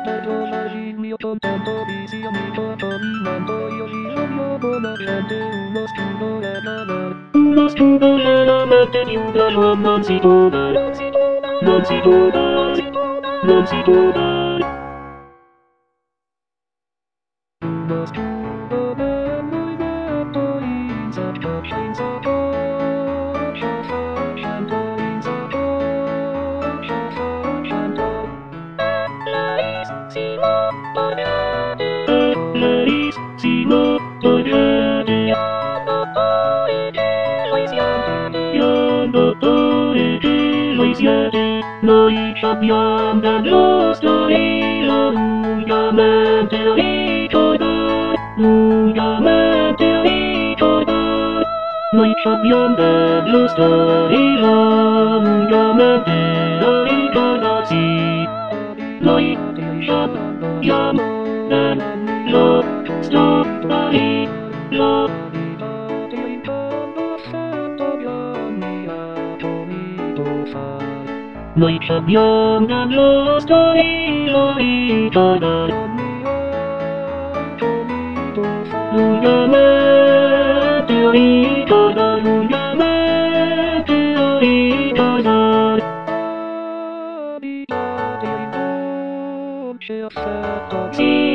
mio contento visión mi caminando y yo con la gente unos tubo de nada. Unos tubo de la mente di un gallo non si toda. Non si toda. Non si toda. Unos tubo de muy gato in sa Noi abbiamo la nostra vita, lungamente ricorda, lungamente ricorda. Noi abbiamo la nostra vita, lungamente ricorda, sì. Noi abbiamo la nostra vita. Noi abbiamo la nostra vita, lungamente ricorda, lungamente ricorda. Sì.